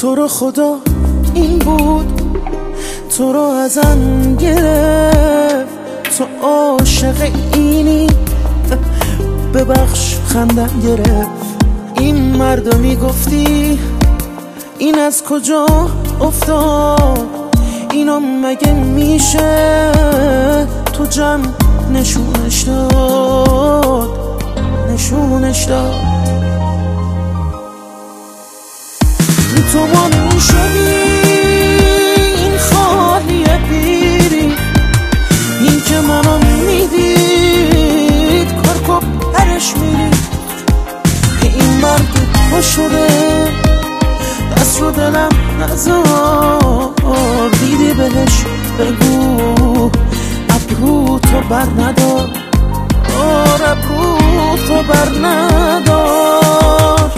تو رو خدا این بود، تو رو ازم گرفت، تو عاشق اینی، ببخش خندم گرفت. این مردمی گفتی این از کجا افتاد، اینا مگه میشه تو جمع نشونش داد، نشونش داد. تو مانون شدی این خالیه بیری، این که منو میدید کار پرش میری. این مرد پا شده دست رو دلم نزار، دیدی بهش بگو ابرو تو بر ندار، ابرو تو بر ندار.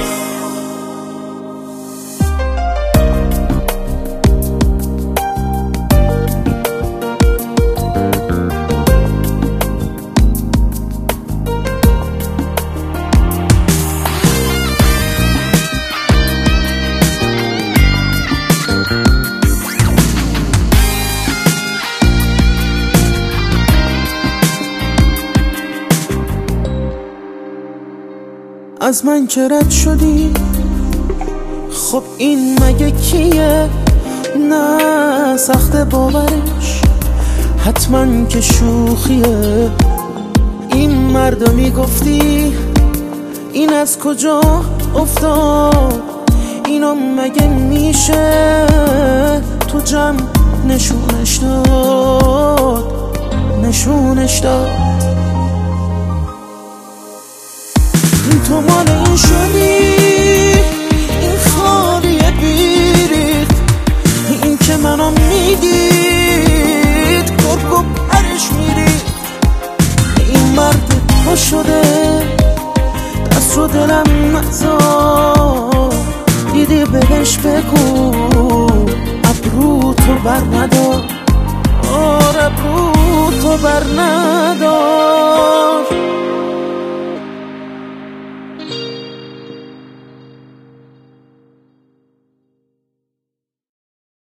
از من که رد شدی، خب این مگه کیه؟ نه سخت باورش، حتما که شوخیه. این مردمی گفتی این از کجا افتاد، اینا مگه میشه تو جمع نشونش داد، نشونش داد. تو مال این شدی این خالیه بیریخت، این که منو میدید کرک و پرش میریخت. این مرد پا شده دست رو دلم نزار، دیدی بهش بگو ابرو تو بر ندار، ابرو تو بر ندار.